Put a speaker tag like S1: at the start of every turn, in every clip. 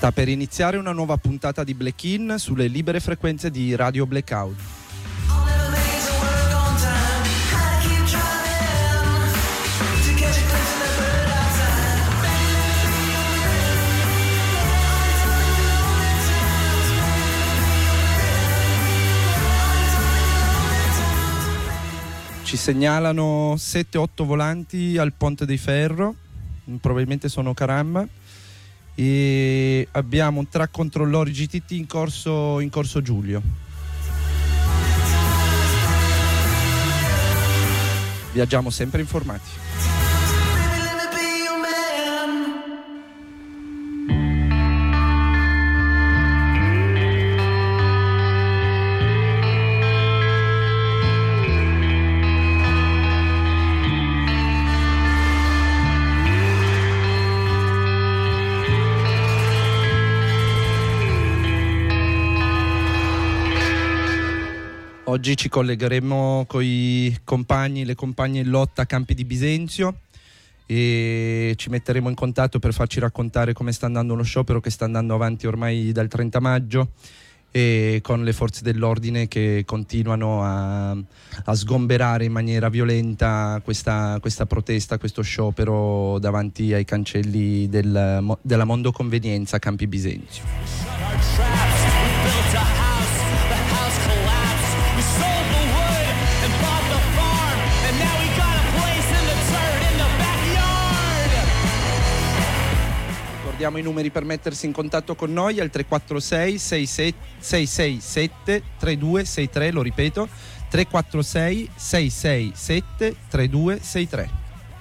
S1: Sta per iniziare una nuova puntata di Black In sulle libere frequenze di Radio Blackout. Ci segnalano 7-8 volanti al Ponte dei Ferro, probabilmente sono Caramba, e abbiamo un track controllori GTT in corso Giulio. Viaggiamo sempre informati. Oggi ci collegheremo con le compagne in lotta a Campi di Bisenzio e ci metteremo in contatto per farci raccontare come sta andando lo sciopero che sta andando avanti ormai dal 30 maggio e con le forze dell'ordine che continuano a sgomberare in maniera violenta questa protesta, questo sciopero davanti ai cancelli della Mondo Convenienza a Campi Bisenzio. Ricordiamo i numeri per mettersi in contatto con noi al 346 667 3263, lo ripeto, 346 667 3263.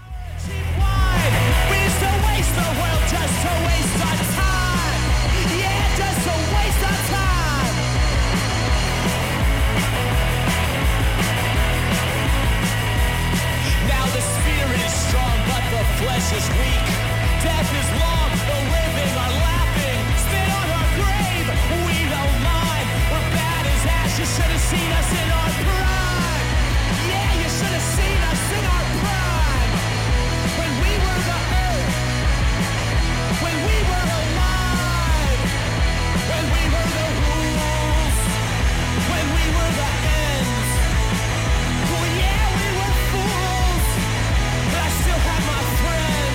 S2: Death is long, the living are laughing. Spit on our grave, we don't mind. We're bad as ass, you should have seen us in our prime. Yeah, you should have seen us in our prime. When we were the earth, when we were alive, when we were the rules, when we were the ends. Oh yeah, we were fools, but I still had my friends.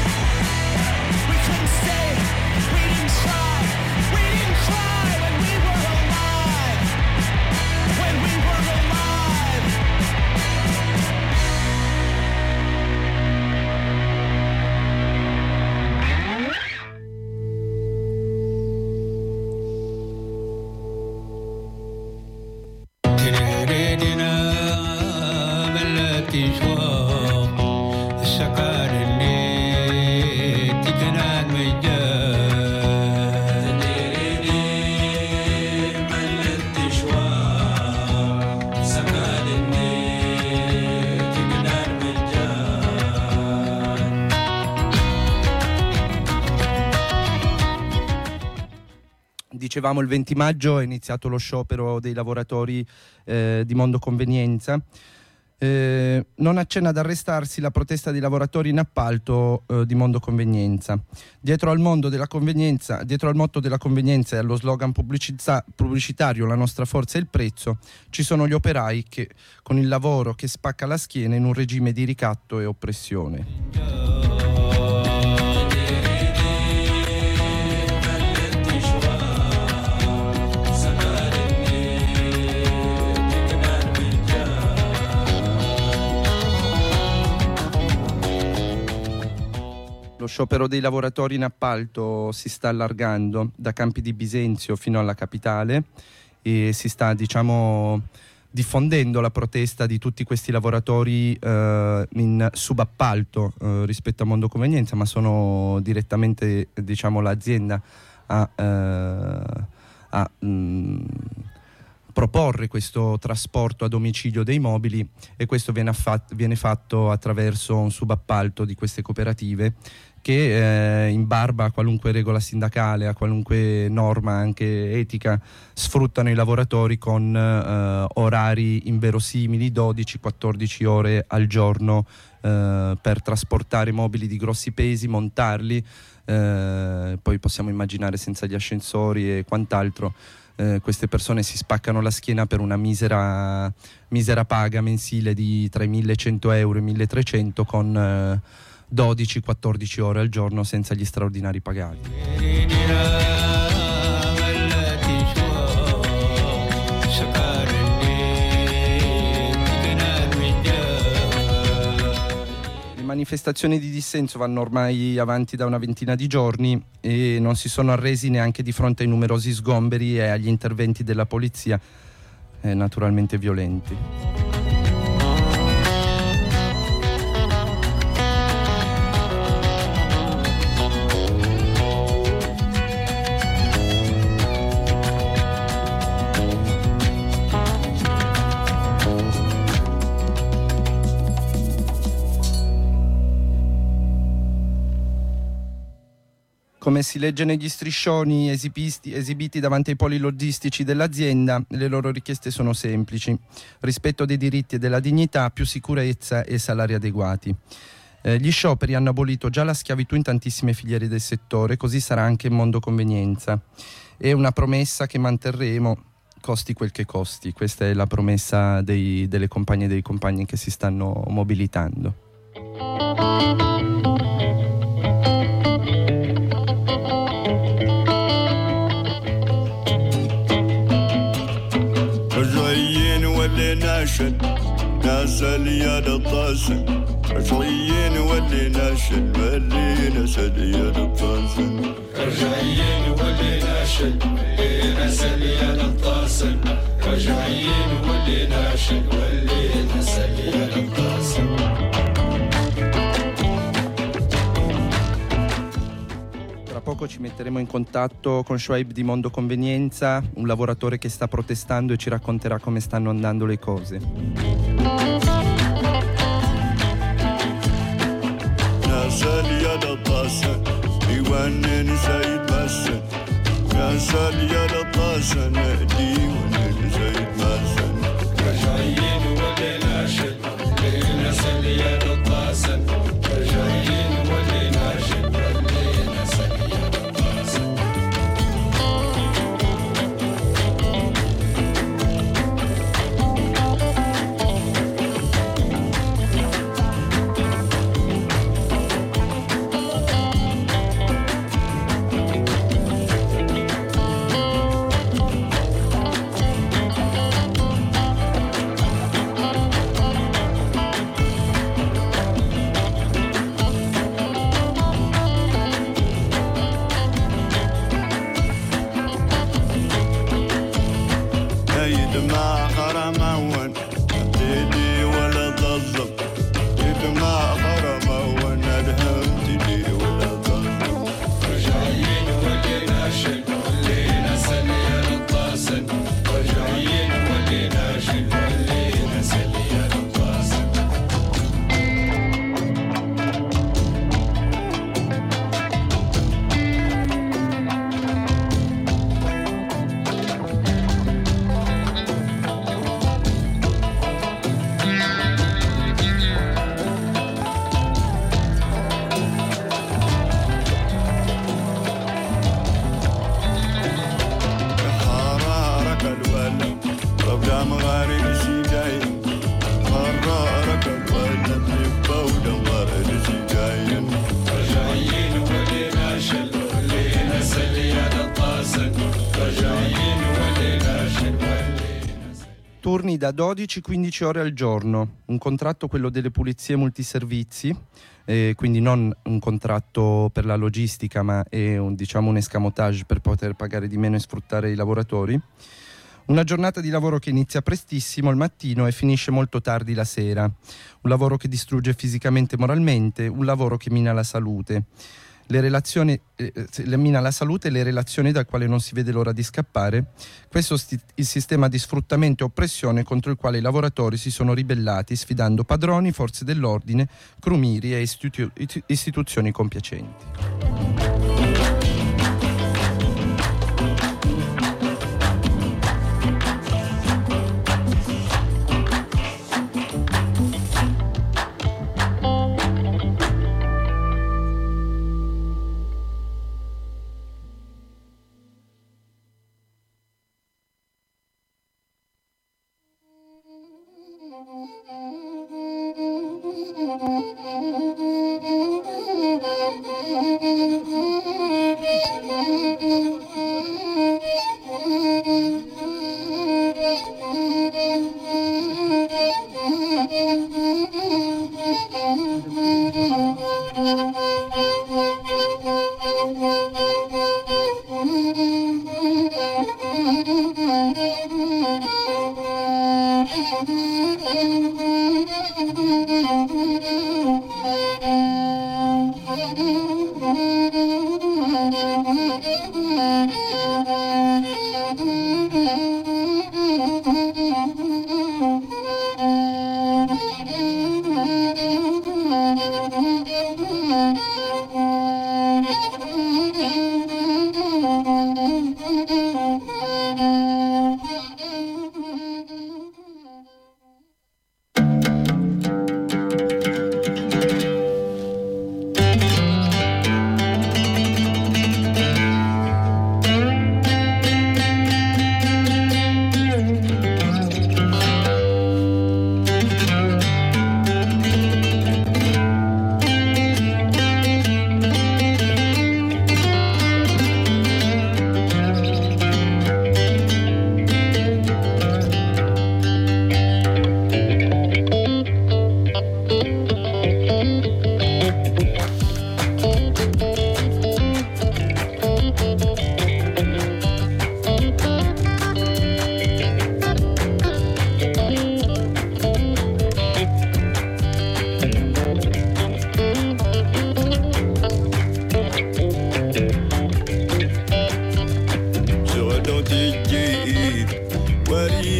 S2: Stay. We didn't cry when we were alive, when we were alive.
S1: Dicevamo, il 20 maggio è iniziato lo sciopero dei lavoratori di Mondo Convenienza. Non accenna ad arrestarsi la protesta dei lavoratori in appalto di Mondo Convenienza. Dietro al motto della convenienza e allo slogan pubblicitario "La nostra forza è il prezzo", ci sono gli operai che, con il lavoro che spacca la schiena in un regime di ricatto e oppressione. Lo sciopero dei lavoratori in appalto si sta allargando da Campi di Bisenzio fino alla capitale e si sta, diffondendo la protesta di tutti questi lavoratori in subappalto rispetto a Mondo Convenienza, ma sono direttamente, l'azienda a proporre questo trasporto a domicilio dei mobili, e questo viene fatto attraverso un subappalto di queste cooperative che in barba a qualunque regola sindacale, a qualunque norma anche etica, sfruttano i lavoratori con orari inverosimili, 12-14 ore al giorno per trasportare mobili di grossi pesi, montarli, poi possiamo immaginare senza gli ascensori e quant'altro. Queste persone si spaccano la schiena per una misera paga mensile di tra i 1.100 euro e 1.300 con 12-14 ore al giorno senza gli straordinari pagati. Le manifestazioni di dissenso vanno ormai avanti da una ventina di giorni e non si sono arresi neanche di fronte ai numerosi sgomberi e agli interventi della polizia, naturalmente violenti. Come si legge negli striscioni esibiti davanti ai poli logistici dell'azienda, le loro richieste sono semplici: rispetto dei diritti e della dignità, più sicurezza e salari adeguati. Gli scioperi hanno abolito già la schiavitù in tantissime filiere del settore, così sarà anche in mondo convenienza. È una promessa che manterremo, costi quel che costi. Questa è la promessa delle compagne e dei compagni che si stanno mobilitando.
S3: ناس اليد الطاسن رجعيين واللي ناشد واللي نسد يد الطاسن رجعيين واللي ناشد واللي نسد يد الطاسن رجعيين واللي ناشد واللي نسد يد الطاسن.
S1: Tra poco ci metteremo in contatto con Shoaib di Mondo Convenienza, un lavoratore che sta protestando e ci racconterà come stanno andando le cose. Turni da 12-15 ore al giorno, un contratto, quello delle pulizie multiservizi, quindi non un contratto per la logistica, ma è un escamotage per poter pagare di meno e sfruttare i lavoratori. Una giornata di lavoro che inizia prestissimo il mattino e finisce molto tardi la sera, un lavoro che distrugge fisicamente e moralmente, un lavoro che mina la salute. Mina la salute e le relazioni dal quale non si vede l'ora di scappare. Questo il sistema di sfruttamento e oppressione contro il quale i lavoratori si sono ribellati, sfidando padroni, forze dell'ordine, crumiri e istituzioni compiacenti.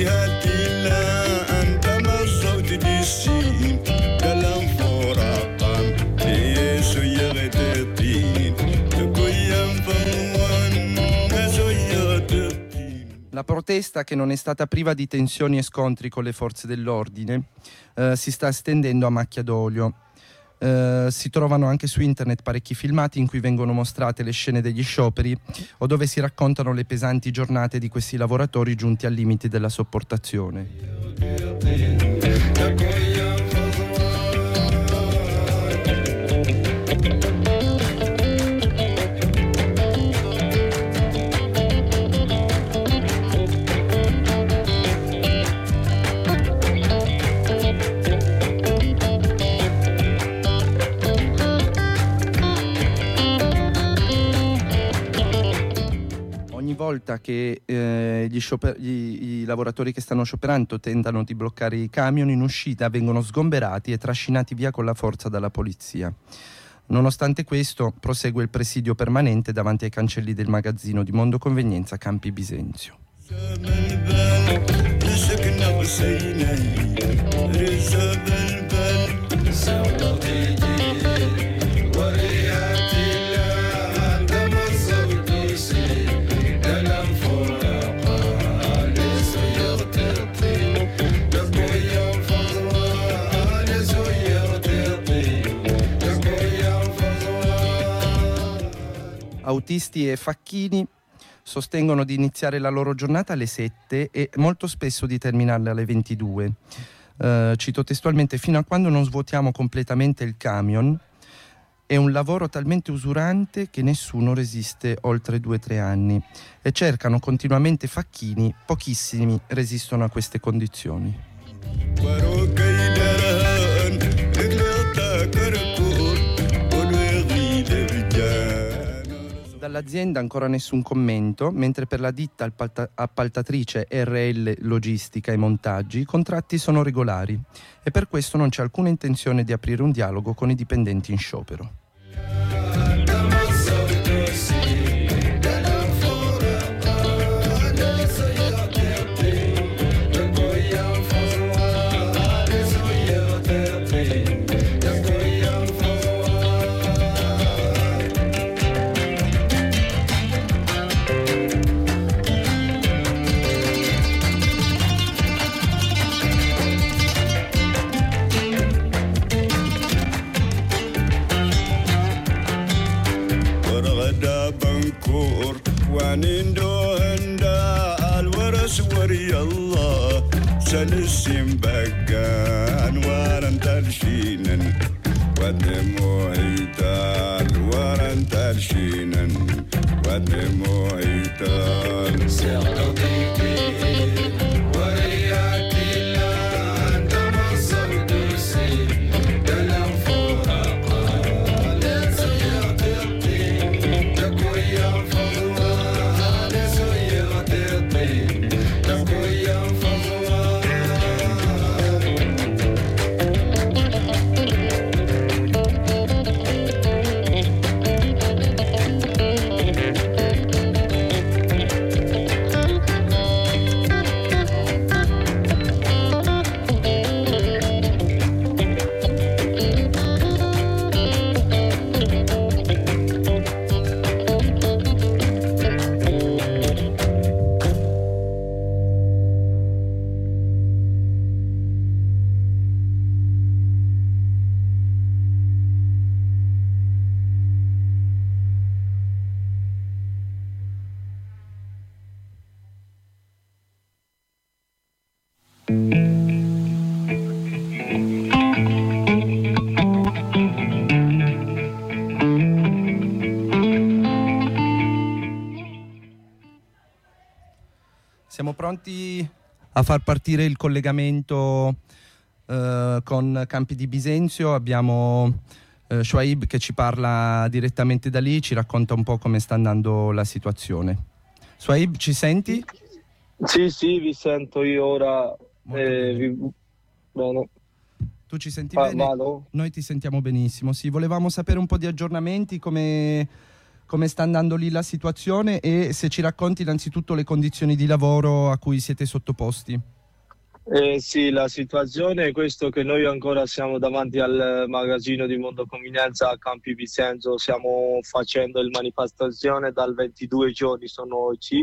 S1: La protesta, che non è stata priva di tensioni e scontri con le forze dell'ordine, si sta estendendo a macchia d'olio. Si trovano anche su internet parecchi filmati in cui vengono mostrate le scene degli scioperi o dove si raccontano le pesanti giornate di questi lavoratori giunti al limite della sopportazione. Ogni volta che i lavoratori che stanno scioperando tentano di bloccare i camion in uscita, vengono sgomberati e trascinati via con la forza dalla polizia. Nonostante questo, prosegue il presidio permanente davanti ai cancelli del magazzino di Mondo Convenienza Campi Bisenzio. Autisti e facchini sostengono di iniziare la loro giornata alle 7 e molto spesso di terminarla alle 22. Cito testualmente: fino a quando non svuotiamo completamente il camion è un lavoro talmente usurante che nessuno resiste oltre 2-3 anni, e cercano continuamente facchini, pochissimi resistono a queste condizioni. Dall'azienda ancora nessun commento, mentre per la ditta appaltatrice RL Logistica e Montaggi i contratti sono regolari e per questo non c'è alcuna intenzione di aprire un dialogo con i dipendenti in sciopero.
S3: وعنيندو هندا الورس وري الله سنسيم بقان ورن ترشينن ودمو هيتال ورن ترشينن ودمو هيتال سيغلو ديكي ورياتي لان دمصر دوسي دلم فورقا لنسي يغتطي تكويا
S1: Siamo pronti a far partire il collegamento con Campi di Bisenzio. Abbiamo Shoaib che ci parla direttamente da lì, ci racconta un po' come sta andando la situazione. Shoaib, ci senti?
S4: Sì, vi sento io ora. Bene.
S1: Tu ci senti bene?
S4: Vado?
S1: Noi ti sentiamo benissimo. Sì, volevamo sapere un po' di aggiornamenti, come sta andando lì la situazione e se ci racconti innanzitutto le condizioni di lavoro a cui siete sottoposti.
S4: Sì, la situazione è questo, che noi ancora siamo davanti al magazzino di Mondo Convenienza a Campi Bisenzio, stiamo facendo il manifestazione dal 22 giorni, sono oggi,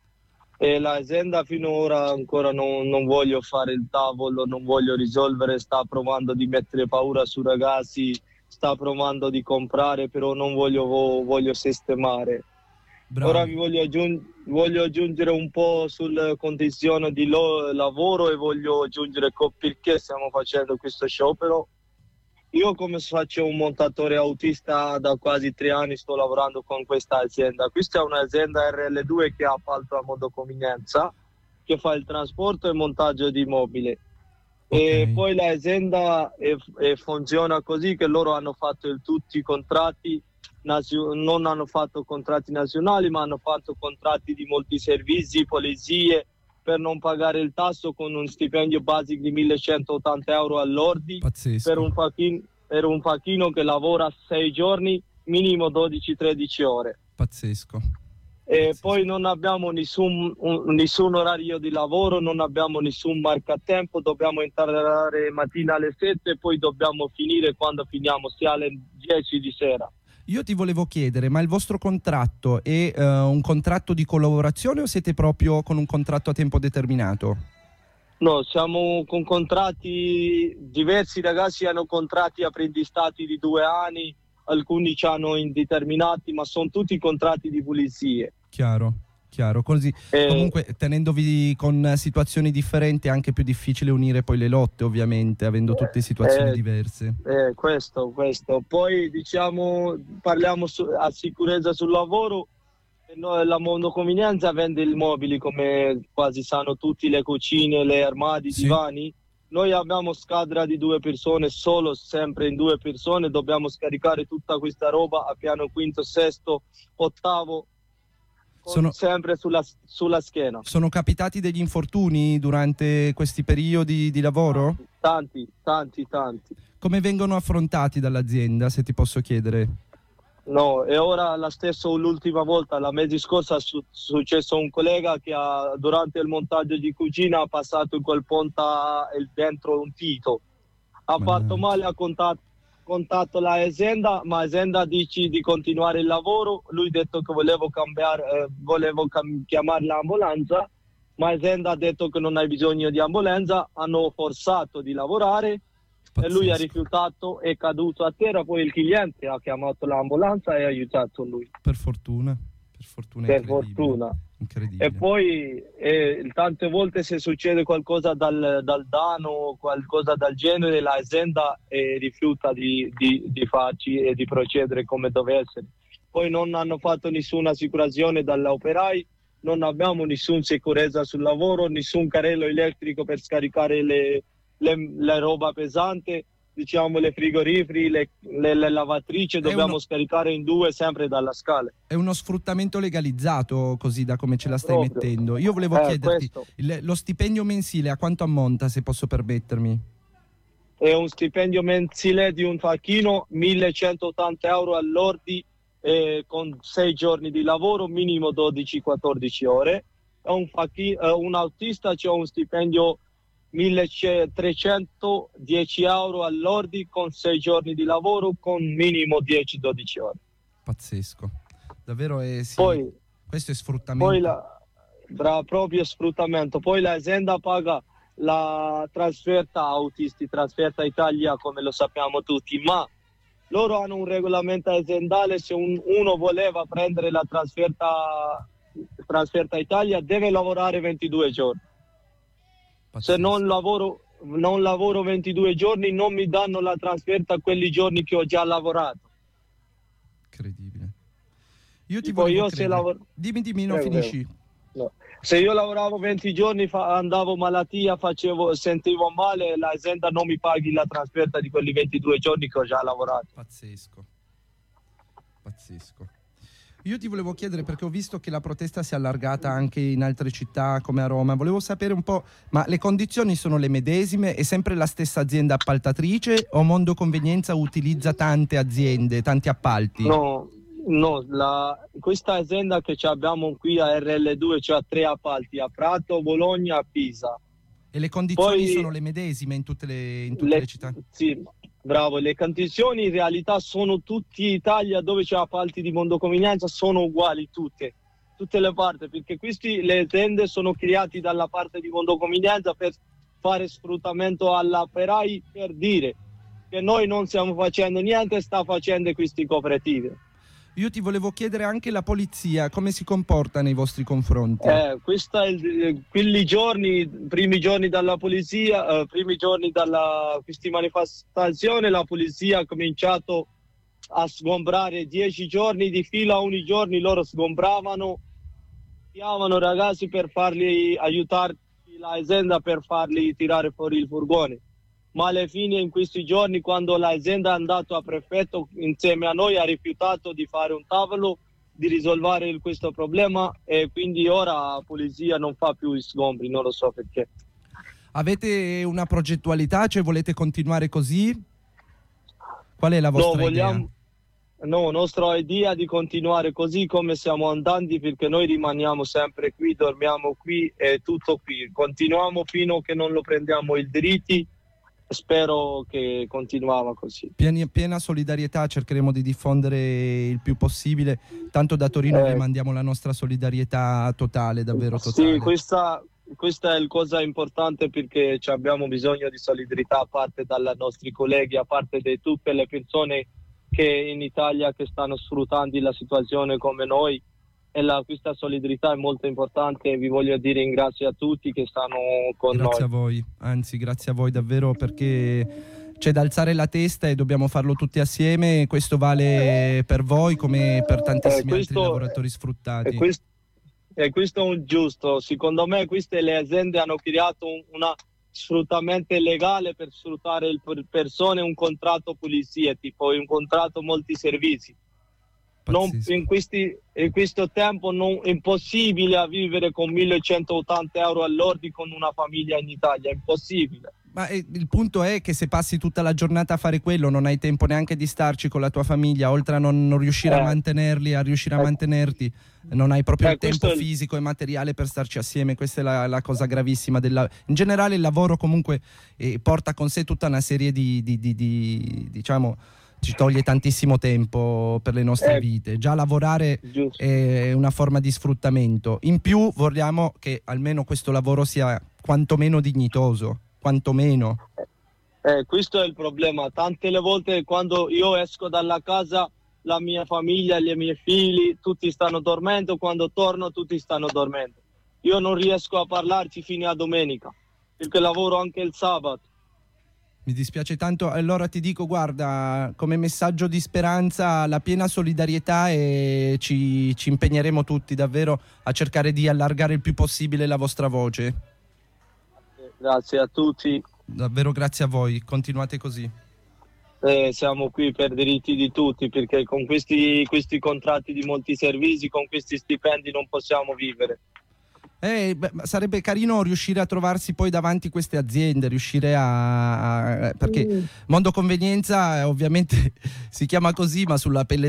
S4: e l'azienda finora ancora non voglio fare il tavolo, non voglio risolvere, sta provando di mettere paura sui ragazzi, sta provando di comprare, però non voglio sistemare.
S1: Bravo.
S4: Ora vi voglio aggiungere un po' sulle condizioni di lavoro e voglio aggiungere perché stiamo facendo questo sciopero. Io come faccio un montatore autista da quasi 3 anni, sto lavorando con questa azienda. Questa è un'azienda RL2 che ha appalto a Mondo Convenienza, che fa il trasporto e montaggio di mobili.
S1: Okay.
S4: E poi l'azienda funziona così che loro hanno fatto tutti i contratti, non hanno fatto contratti nazionali, ma hanno fatto contratti di molti servizi, polizie, per non pagare il tasso, con un stipendio basico di 1180 euro all'ordi.
S1: Pazzesco.
S4: Per un facchino che lavora 6 giorni, minimo 12-13 ore.
S1: Pazzesco.
S4: E
S1: Pazzesco.
S4: poi non abbiamo nessun orario di lavoro, non abbiamo nessun marcatempo, dobbiamo entrare mattina alle 7 e poi dobbiamo finire quando finiamo, sia alle 10 di sera.
S1: Io ti volevo chiedere, ma il vostro contratto è un contratto di collaborazione o siete proprio con un contratto a tempo determinato?
S4: No, siamo con contratti diversi, ragazzi hanno contratti apprendistati di 2 anni, alcuni ci hanno indeterminati, ma sono tutti contratti di pulizie.
S1: Chiaro, chiaro. Così, comunque, tenendovi con situazioni differenti è anche più difficile unire poi le lotte, ovviamente, avendo tutte situazioni diverse.
S4: Questo. Poi parliamo a sicurezza sul lavoro. La Mondo Convenienza vende i mobili, come quasi sanno tutti, le cucine, le armadi, i
S1: Sì.
S4: divani. Noi abbiamo squadra di 2 persone, sempre in 2 persone, dobbiamo scaricare tutta questa roba a piano quinto, sesto, ottavo, sempre sulla schiena.
S1: Sono capitati degli infortuni durante questi periodi di lavoro?
S4: Tanti.
S1: Come vengono affrontati dall'azienda, se ti posso chiedere?
S4: No, e ora l'ultima volta, la mese scorsa, è successo un collega che durante il montaggio di cucina ha passato in quel ponte dentro un tito. Ha fatto male, ha contatto l'azienda, ma l'azienda dice di continuare il lavoro. Lui ha detto che volevo chiamare l'ambulanza, ma l'azienda ha detto che non hai bisogno di ambulanza, hanno forzato di lavorare.
S1: Pazzesco.
S4: E lui ha rifiutato, è caduto a terra, poi il cliente ha chiamato l'ambulanza e ha aiutato lui.
S1: Per fortuna.
S4: Per fortuna.
S1: Incredibile.
S4: E poi tante volte se succede qualcosa dal danno, qualcosa del genere, l'azienda rifiuta di farci e di procedere come deve essere. Poi non hanno fatto nessuna assicurazione dall'operai, non abbiamo nessuna sicurezza sul lavoro, nessun carrello elettrico per scaricare la roba pesante, diciamo le frigoriferi, le lavatrici, dobbiamo scaricare in 2 sempre dalla scala.
S1: È uno sfruttamento legalizzato, così da come ce la stai
S4: Proprio.
S1: mettendo. Io volevo chiederti,
S4: Questo.
S1: lo stipendio mensile a quanto ammonta, se posso permettermi?
S4: È un stipendio mensile di un facchino, 1180 euro all'ordi, con 6 giorni di lavoro, minimo 12-14 ore. Un autista c'è un stipendio 1310 euro all'ordi, con 6 giorni di lavoro, con minimo 10-12 ore.
S1: Pazzesco. Davvero sì.
S4: Poi,
S1: questo è sfruttamento.
S4: proprio sfruttamento. Poi l'azienda paga la trasferta autisti, trasferta Italia, come lo sappiamo tutti, ma loro hanno un regolamento aziendale: se uno voleva prendere la trasferta Italia deve lavorare 22 giorni.
S1: Pazzesco.
S4: Se non lavoro 22 giorni non mi danno la trasferta quelli giorni che ho già lavorato.
S1: Incredibile. Io ti
S4: Tipo,
S1: volevo
S4: io se lavoro...
S1: Dimmi, no,
S4: Prego,
S1: finisci.
S4: No. Se io lavoravo 20 giorni, andavo malattia, sentivo male, l'azienda non mi paghi la trasferta di quelli 22 giorni che ho già lavorato.
S1: Pazzesco. Io ti volevo chiedere, perché ho visto che la protesta si è allargata anche in altre città come a Roma, volevo sapere un po', ma le condizioni sono le medesime? È sempre la stessa azienda appaltatrice o Mondo Convenienza utilizza tante aziende, tanti appalti?
S4: No, questa azienda che abbiamo qui a RL2 c'ha 3 appalti, a Prato, Bologna, a Pisa.
S1: E le condizioni
S4: Poi
S1: sono le medesime in tutte le città?
S4: Sì, bravo, le condizioni in realtà sono tutti in Italia dove c'è appalti di Mondoconvenienza, sono uguali tutte le parti, perché le tende sono create dalla parte di Mondoconvenienza per fare sfruttamento all'operai, per dire che noi non stiamo facendo niente, sta facendo queste cooperative.
S1: Io ti volevo chiedere anche la polizia, come si comporta nei vostri confronti?
S4: Primi giorni dalla polizia, primi giorni dalla questa manifestazione, la polizia ha cominciato a sgombrare 10 giorni di fila, ogni giorno loro sgombravano, chiamavano ragazzi per farli aiutare l'azienda per farli tirare fuori il furgone. Ma alla fine in questi giorni, quando l'azienda è andata a prefetto insieme a noi, ha rifiutato di fare un tavolo, di risolvere questo problema, e quindi ora la polizia non fa più i sgombri, non lo so perché.
S1: Avete una progettualità, cioè volete continuare così? Qual è la vostra idea?
S4: No, nostra idea è di continuare così come stiamo andando, perché noi rimaniamo sempre qui, dormiamo qui e tutto qui. Continuiamo fino a che non lo prendiamo i diritti. Spero che continuava così.
S1: Piena solidarietà, cercheremo di diffondere il più possibile. Tanto da Torino vi mandiamo la nostra solidarietà totale, davvero totale.
S4: Sì, questa è la cosa importante, perché abbiamo bisogno di solidarietà a parte dai nostri colleghi, a parte di tutte le persone che in Italia che stanno sfruttando la situazione come noi. E questa solidarietà è molto importante, e vi voglio dire ringrazio a tutti che stanno con noi.
S1: Grazie a voi, anzi grazie a voi davvero, perché c'è da alzare la testa e dobbiamo farlo tutti assieme. Questo vale per voi come per tantissimi altri lavoratori sfruttati.
S4: E questo è un giusto, secondo me queste le aziende hanno creato un sfruttamento illegale per sfruttare le persone, un contratto pulizia, tipo un contratto molti servizi. In questo tempo è impossibile a vivere con 1180 euro all'ordi con una famiglia in Italia, è impossibile.
S1: Ma il punto è che se passi tutta la giornata a fare quello, non hai tempo neanche di starci con la tua famiglia, oltre a non riuscire a mantenerli, a riuscire a mantenerti, non hai proprio il tempo fisico e materiale per starci assieme. Questa è la cosa gravissima. In generale il lavoro comunque porta con sé tutta una serie diciamo, ci toglie tantissimo tempo per le nostre vite. Già lavorare è una forma di sfruttamento. In più vogliamo che almeno questo lavoro sia quantomeno dignitoso, quantomeno.
S4: Questo è il problema. Tante le volte quando io esco dalla casa, la mia famiglia, i miei figli, tutti stanno dormendo. Quando torno tutti stanno dormendo. Io non riesco a parlarci fino a domenica, perché lavoro anche il sabato.
S1: Mi dispiace tanto, allora ti dico, guarda, come messaggio di speranza, la piena solidarietà, e ci impegneremo tutti davvero a cercare di allargare il più possibile la vostra voce.
S4: Grazie a tutti.
S1: Davvero grazie a voi, continuate così.
S4: Siamo qui per diritti di tutti, perché con questi contratti di molti servizi, con questi stipendi non possiamo vivere.
S1: Sarebbe carino riuscire a trovarsi poi davanti queste aziende, riuscire perché Mondoconvenienza ovviamente si chiama così, ma sulla pelle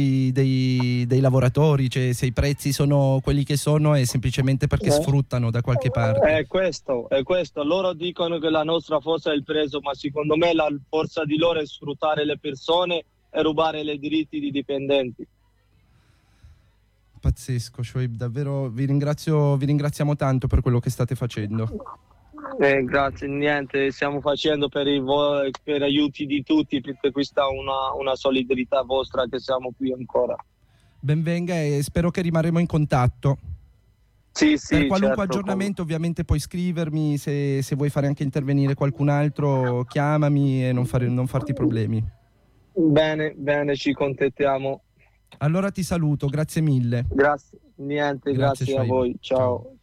S1: dei lavoratori, cioè se i prezzi sono quelli che sono è semplicemente perché sfruttano da qualche parte.
S4: È questo. Loro dicono che la nostra forza è il prezzo, ma secondo me la forza di loro è sfruttare le persone e rubare i diritti di dipendenti.
S1: Pazzesco, Shoaib, davvero vi ringraziamo tanto per quello che state facendo.
S4: Grazie, niente, stiamo facendo per aiuti di tutti, perché questa è una solidarietà vostra che siamo qui ancora.
S1: Ben venga, e spero che rimarremo in contatto.
S4: Sì,
S1: per qualunque
S4: certo,
S1: aggiornamento ovviamente puoi scrivermi, se vuoi fare anche intervenire qualcun altro chiamami e non farti problemi.
S4: Bene, ci contattiamo.
S1: Allora ti saluto, grazie mille.
S4: Grazie, niente, grazie a voi. Ciao.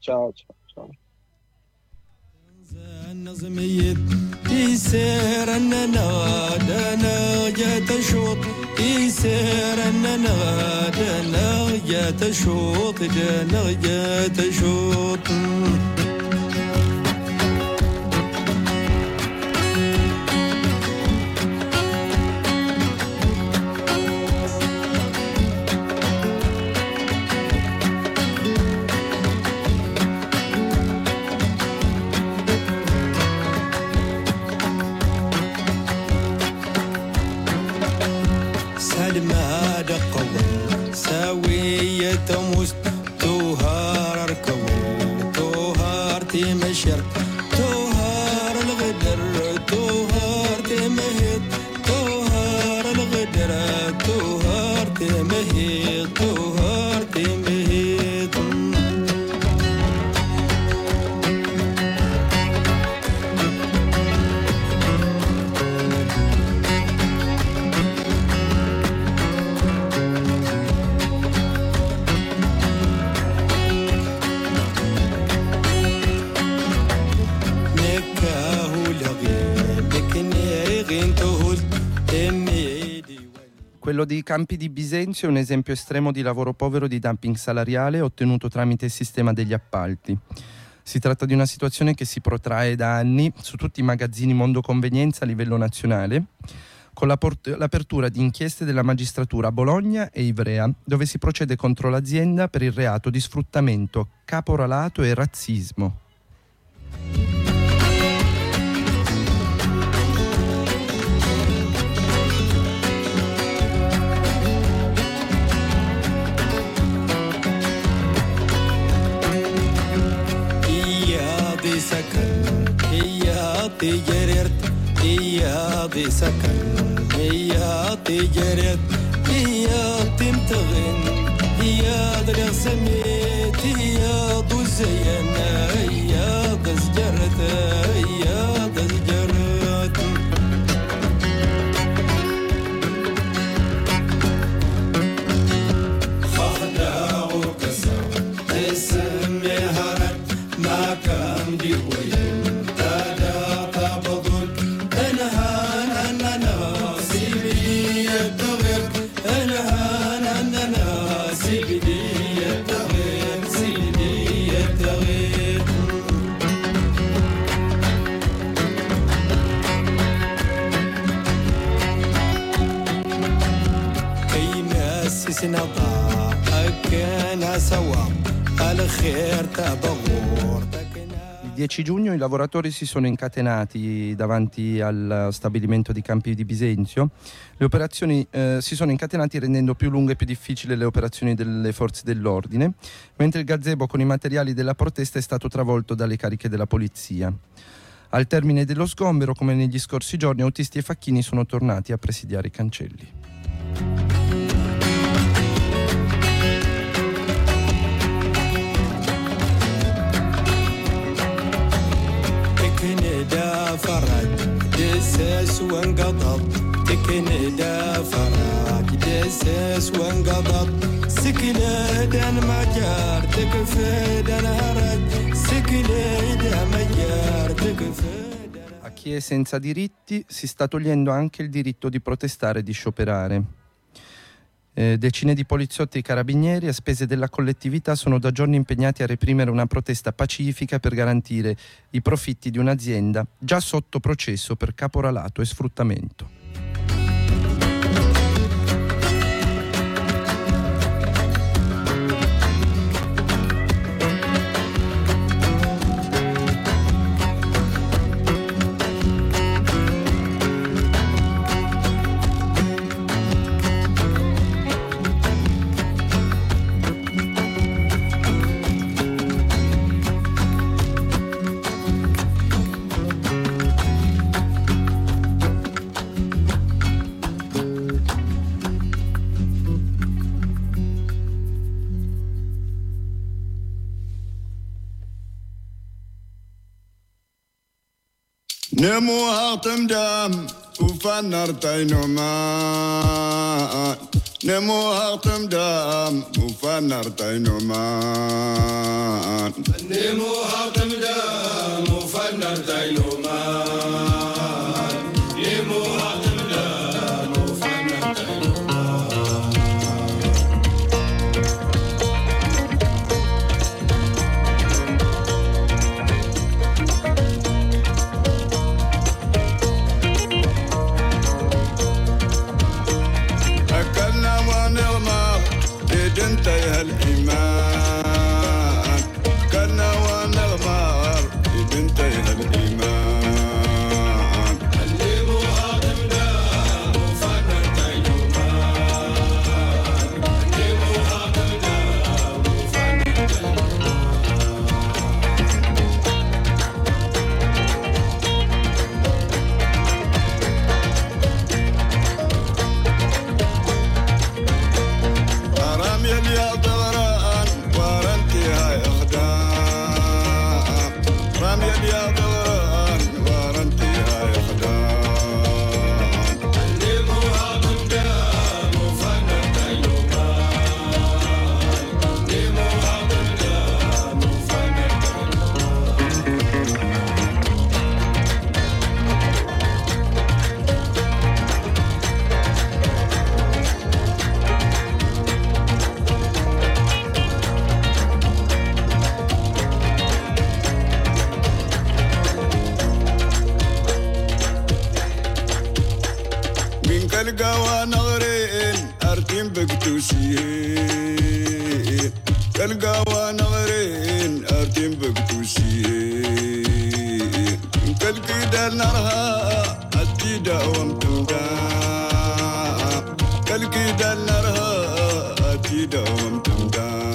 S1: Quello dei campi di Bisenzio è un esempio estremo di lavoro povero di dumping salariale ottenuto tramite il sistema degli appalti. Si tratta di una situazione che si protrae da anni su tutti i magazzini Mondo Convenienza a livello nazionale, con l'apertura di inchieste della magistratura a Bologna e Ivrea, dove si procede contro l'azienda per il reato di sfruttamento, caporalato e razzismo.
S3: إيادي سكن إيادي جريت إيادي انتغن إياد رسميت إياد الزين إياد زجرت إياد زجرت خخدا وكسر اسمي هرت ما كان دي وين سنضاع أكنا سوا الخير تبغور.
S1: Il 10 giugno i lavoratori si sono incatenati davanti al stabilimento di Campi di Bisenzio. Le operazioni si sono incatenati rendendo più lunghe e più difficili le operazioni delle forze dell'ordine, mentre il gazebo con i materiali della protesta è stato travolto dalle cariche della polizia. Al termine dello sgombero, come negli scorsi giorni, autisti e facchini sono tornati a presidiare i cancelli.
S3: فرج دسس وانقضض تكندا فرج دسس وانقضض سكندا مجار تكفيدا هرج سكندا مجار تكفيدا.
S1: A chi è senza diritti si sta togliendo anche il diritto di protestare e di scioperare. Decine di poliziotti e carabinieri a spese della collettività sono da giorni impegnati a reprimere una protesta pacifica per garantire i profitti di un'azienda già sotto processo per caporalato e sfruttamento.
S5: نمو هاتم دام وفنر تينومان نمو هاتم دام وفنر تينومان
S3: نمو هاتم دام وفنر تينومان نمو هاتم دام وفنر تينومان
S5: انتهى الإيمان كنا ونغمار انتهى الإيمان كالقوا نغرين أرتين بكتوسين كالقوا نغرين أرتين بكتوسين كالكيدا نرها أتيدا ومتمدام كالكيدا نرها أتيدا ومتمدام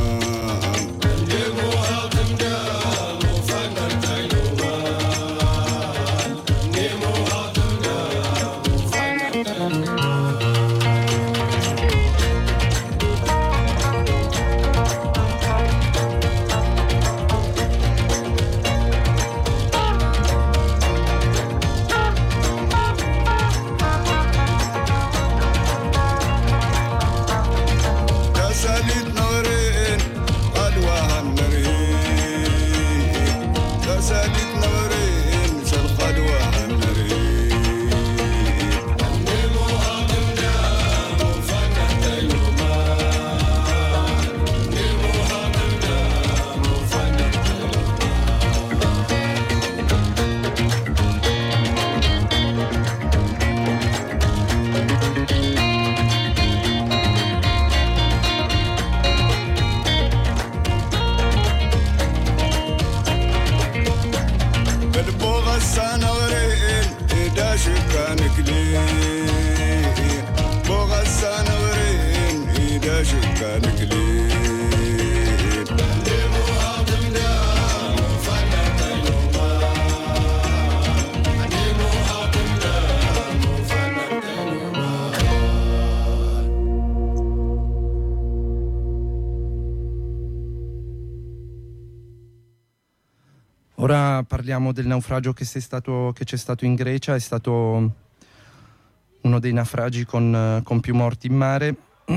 S1: Ora parliamo del naufragio che c'è stato in Grecia. È stato uno dei naufragi con più morti in mare.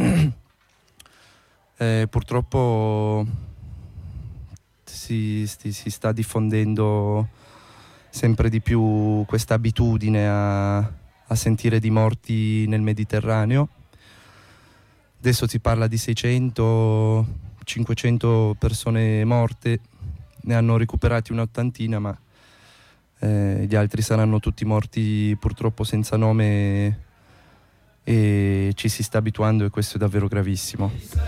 S1: Purtroppo si sta diffondendo sempre di più questa abitudine a sentire di morti nel Mediterraneo. Adesso si parla di 600-500 persone morte. Ne hanno recuperati un'ottantina, ma gli altri saranno tutti morti purtroppo senza nome, e ci si sta abituando, e questo è davvero gravissimo.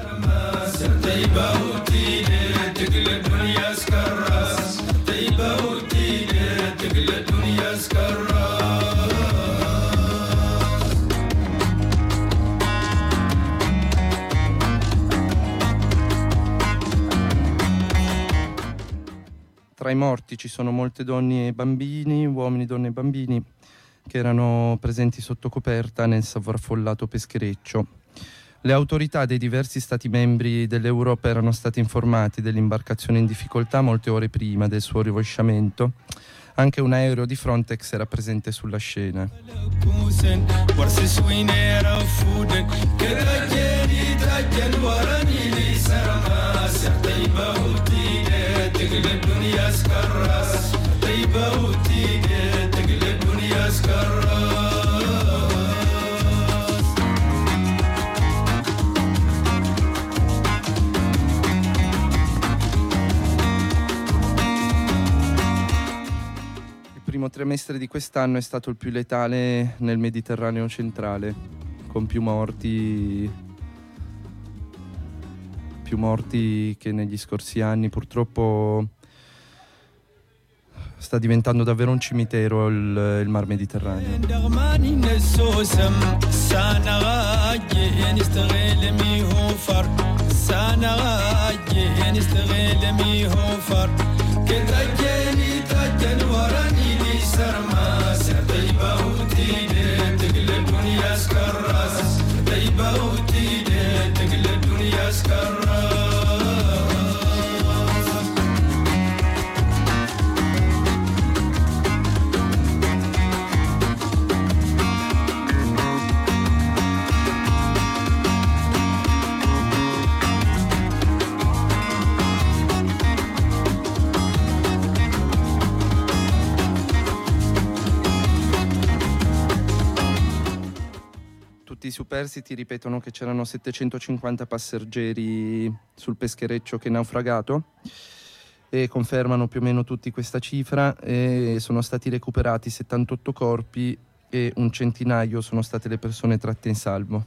S1: Tra i morti ci sono molte donne e bambini, uomini, donne e bambini, che erano presenti sotto coperta nel sovraffollato peschereccio. Le autorità dei diversi stati membri dell'Europa erano state informate dell'imbarcazione in difficoltà molte ore prima del suo rovesciamento. Anche un aereo di Frontex era presente sulla scena. Il primo trimestre di quest'anno è stato il più letale nel Mediterraneo centrale, con più morti che negli scorsi anni. Purtroppo sta diventando davvero un cimitero il Mar Mediterraneo. I superstiti ripetono che c'erano 750 passeggeri sul peschereccio che è naufragato, e confermano più o meno tutti questa cifra, e sono stati recuperati 78 corpi e un centinaio sono state le persone tratte in salvo.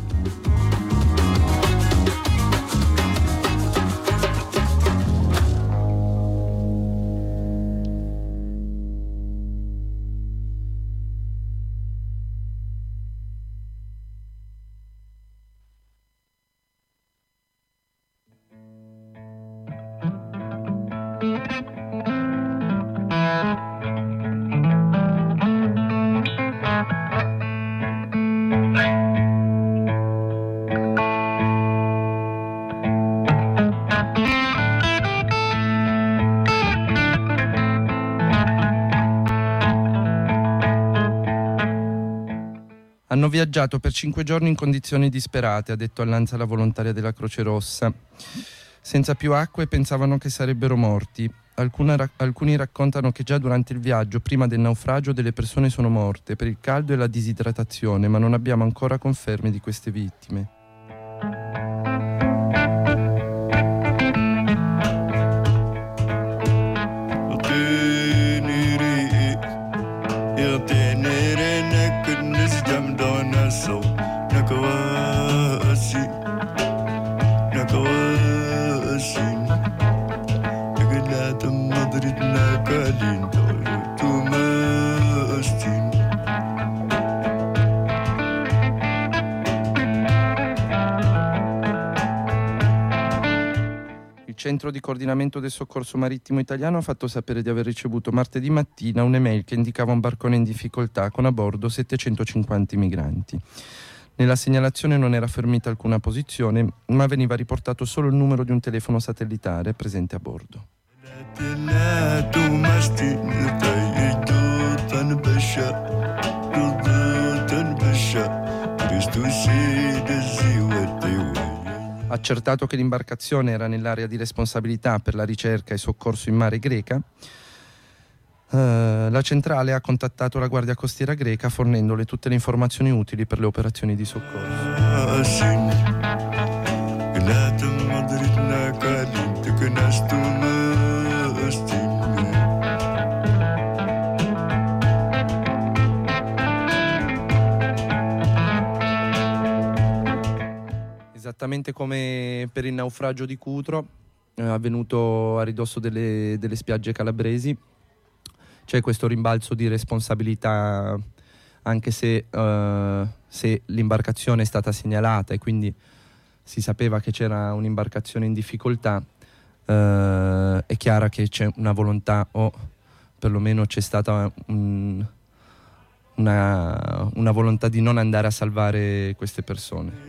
S1: Hanno viaggiato per 5 giorni in condizioni disperate, ha detto all'Ansa la volontaria della Croce Rossa. Senza più acque pensavano che sarebbero morti. Alcuni raccontano che già durante il viaggio, prima del naufragio, delle persone sono morte per il caldo e la disidratazione, ma non abbiamo ancora conferme di queste vittime. Il Centro di Coordinamento del Soccorso Marittimo Italiano ha fatto sapere di aver ricevuto martedì mattina un'email che indicava un barcone in difficoltà con a bordo 750 migranti. Nella segnalazione non era fornita alcuna posizione, ma veniva riportato solo il numero di un telefono satellitare presente a bordo. Accertato che l'imbarcazione era nell'area di responsabilità per la ricerca e soccorso in mare greca, la centrale ha contattato la Guardia Costiera greca fornendole tutte le informazioni utili per le operazioni di soccorso. Esattamente come per il naufragio di Cutro, avvenuto a ridosso delle spiagge calabresi, c'è questo rimbalzo di responsabilità, anche se l'imbarcazione è stata segnalata e quindi si sapeva che c'era un'imbarcazione in difficoltà, è chiara che c'è una volontà, o perlomeno c'è stata una volontà di non andare a salvare queste persone.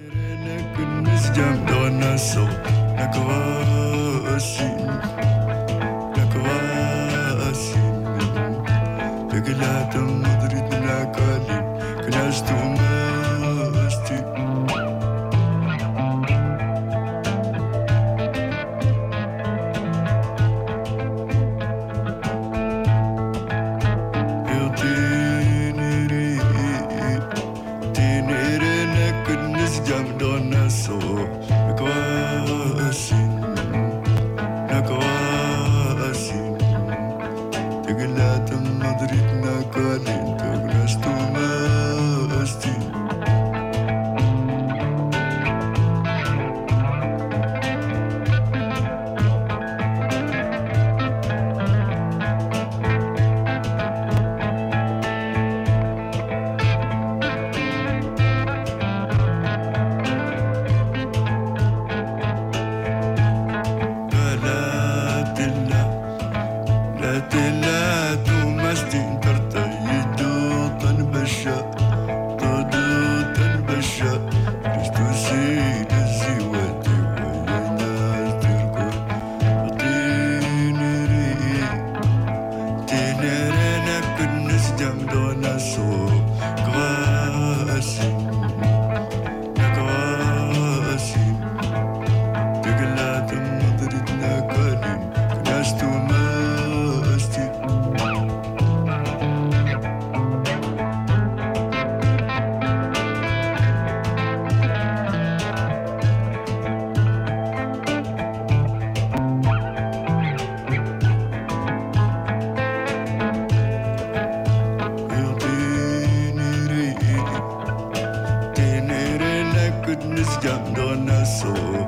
S5: donna so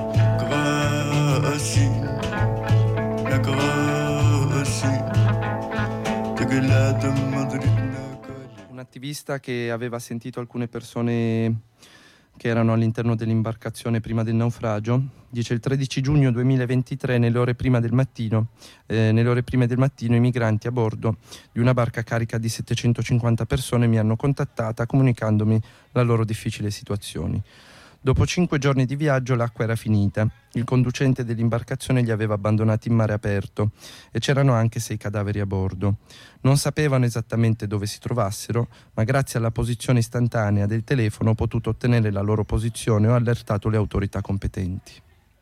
S5: grassi la grassi che la
S1: un attivista che aveva sentito alcune persone che erano all'interno dell'imbarcazione prima del naufragio dice: il 13 giugno 2023 nelle ore prime del mattino i migranti a bordo di una barca carica di 750 persone mi hanno contattata comunicandomi la loro difficile situazione. Dopo 5 giorni di viaggio l'acqua era finita, il conducente dell'imbarcazione li aveva abbandonati in mare aperto e c'erano anche 6 cadaveri a bordo. Non sapevano esattamente dove si trovassero, ma grazie alla posizione istantanea del telefono ho potuto ottenere la loro posizione e ho allertato le autorità competenti.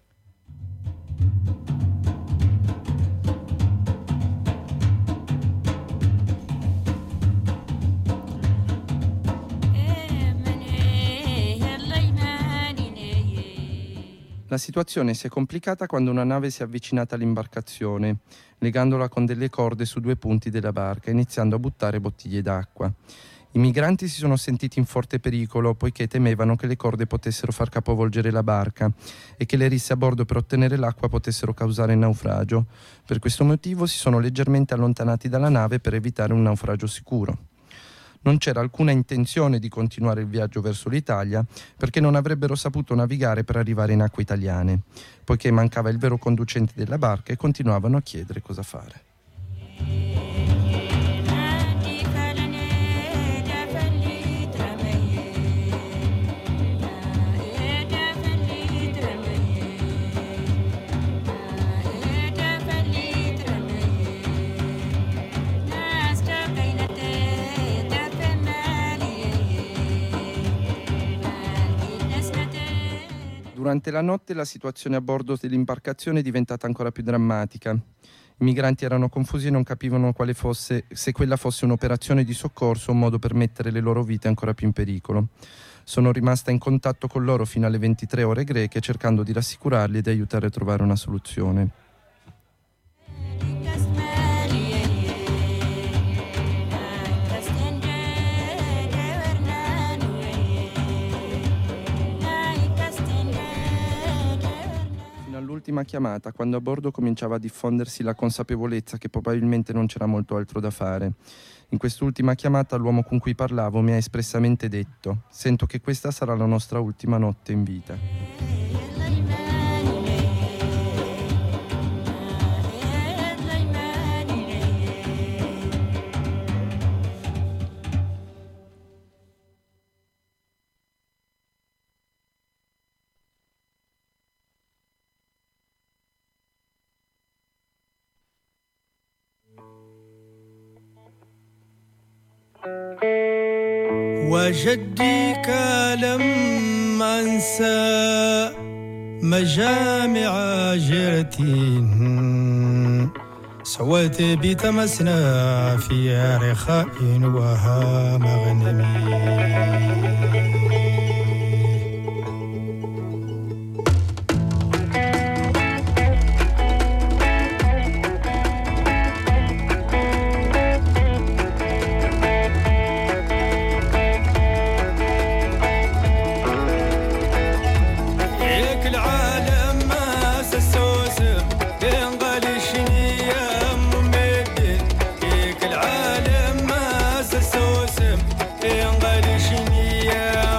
S1: La situazione si è complicata quando una nave si è avvicinata all'imbarcazione, legandola con delle corde su 2 punti della barca, iniziando a buttare bottiglie d'acqua. I migranti si sono sentiti in forte pericolo poiché temevano che le corde potessero far capovolgere la barca e che le risse a bordo per ottenere l'acqua potessero causare il naufragio. Per questo motivo si sono leggermente allontanati dalla nave per evitare un naufragio sicuro. Non c'era alcuna intenzione di continuare il viaggio verso l'Italia perché non avrebbero saputo navigare per arrivare in acque italiane, poiché mancava il vero conducente della barca e continuavano a chiedere cosa fare. Durante la notte la situazione a bordo dell'imbarcazione è diventata ancora più drammatica. I migranti erano confusi e non capivano quale fosse, se quella fosse un'operazione di soccorso o un modo per mettere le loro vite ancora più in pericolo. Sono rimasta in contatto con loro fino alle 23 ore greche cercando di rassicurarli e di aiutare a trovare una soluzione. All'ultima chiamata, quando a bordo cominciava a diffondersi la consapevolezza che probabilmente non c'era molto altro da fare. In quest'ultima chiamata l'uomo con cui parlavo mi ha espressamente detto: sento che questa sarà la nostra ultima notte in vita.
S6: وجديك لم أنسى مجامع جرتي سويت بتمسنا في رخاء وها مغنمي Yeah.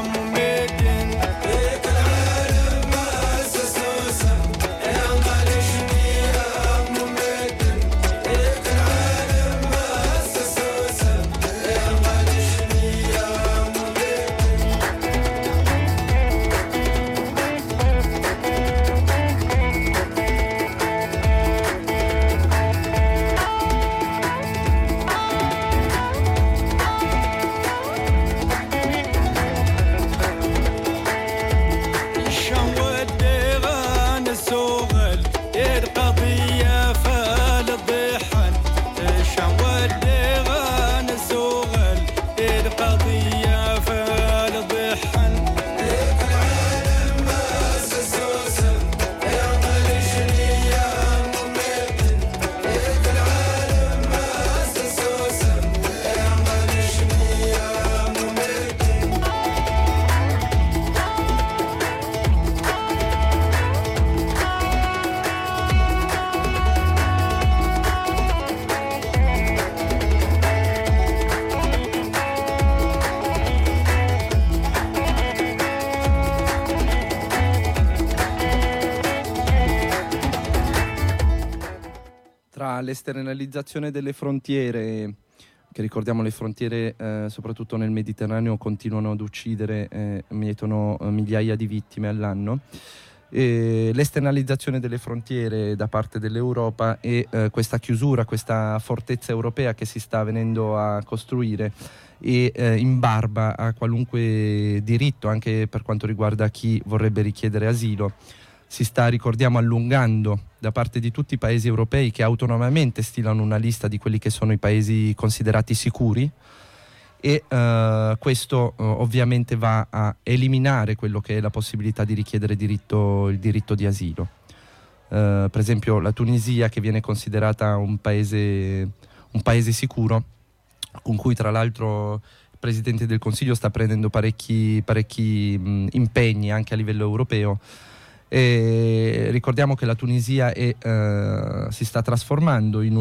S1: all'esternalizzazione delle frontiere, che ricordiamo le frontiere soprattutto nel Mediterraneo continuano ad uccidere, mietono migliaia di vittime all'anno. L'esternalizzazione delle frontiere da parte dell'Europa e questa chiusura, questa fortezza europea che si sta venendo a costruire e in barba a qualunque diritto, anche per quanto riguarda chi vorrebbe richiedere asilo, si sta, ricordiamo, allungando da parte di tutti i paesi europei che autonomamente stilano una lista di quelli che sono i paesi considerati sicuri, e questo ovviamente va a eliminare quello che è la possibilità di richiedere il diritto di asilo. Per esempio la Tunisia, che viene considerata un paese sicuro, con cui tra l'altro il Presidente del Consiglio sta prendendo parecchi impegni anche a livello europeo. E ricordiamo che la Tunisia si sta trasformando in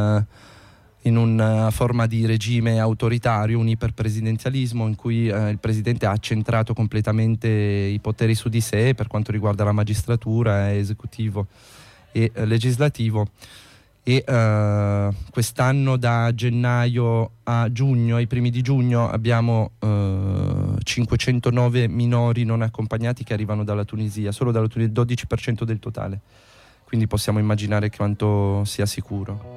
S1: una forma di regime autoritario, un iperpresidenzialismo in cui il presidente ha accentrato completamente i poteri su di sé per quanto riguarda la magistratura, esecutivo e legislativo. E quest'anno da gennaio a giugno, ai primi di giugno, abbiamo 509 minori non accompagnati che arrivano dalla Tunisia, solo dalla Tunisia, il 12% del totale. Quindi possiamo immaginare quanto sia sicuro.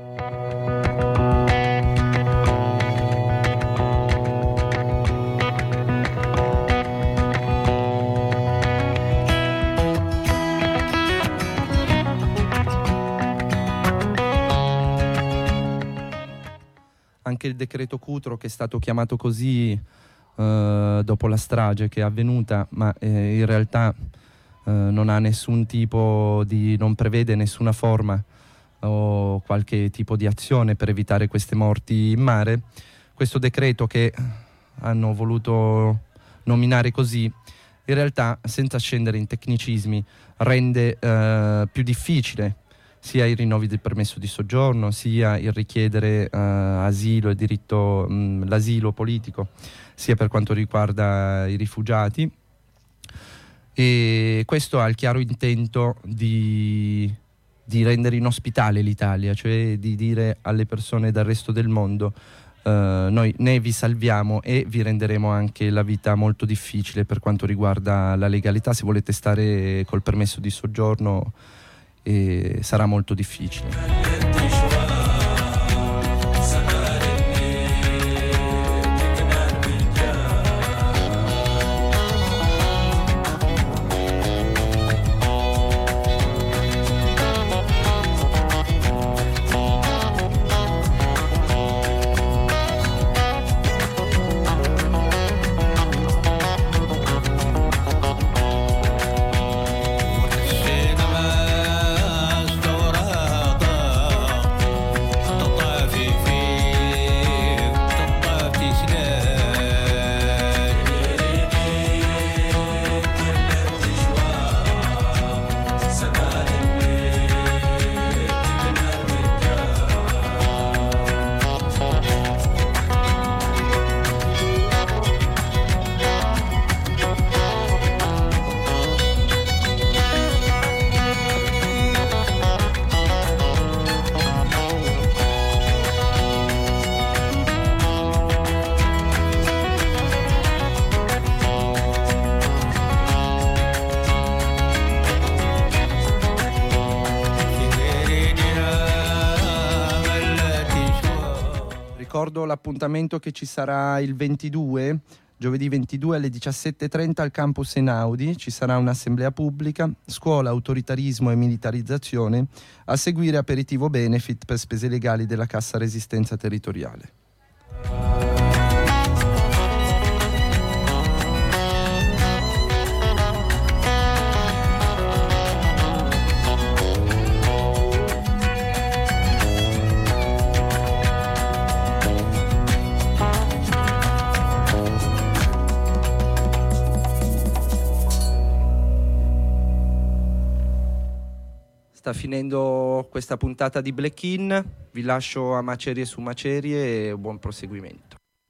S1: Anche il decreto Cutro, che è stato chiamato così dopo la strage che è avvenuta, ma in realtà non ha nessun tipo non prevede nessuna forma o qualche tipo di azione per evitare queste morti in mare. Questo decreto, che hanno voluto nominare così, in realtà, senza scendere in tecnicismi, rende più difficile sia i rinnovi del permesso di soggiorno, sia il richiedere asilo e diritto, l'asilo politico, sia per quanto riguarda i rifugiati. E questo ha il chiaro intento di rendere inospitale l'Italia, cioè di dire alle persone dal resto del mondo noi ne vi salviamo e vi renderemo anche la vita molto difficile per quanto riguarda la legalità. Se volete stare col permesso di soggiorno sarà molto difficile. Ricordo l'appuntamento che ci sarà il 22, giovedì 22 alle 17:30 al campus Einaudi. Ci sarà un'assemblea pubblica, scuola, autoritarismo e militarizzazione, a seguire aperitivo benefit per spese legali della Cassa Resistenza Territoriale. Sta finendo questa puntata di Black In, vi lascio a Macerie su Macerie e buon proseguimento.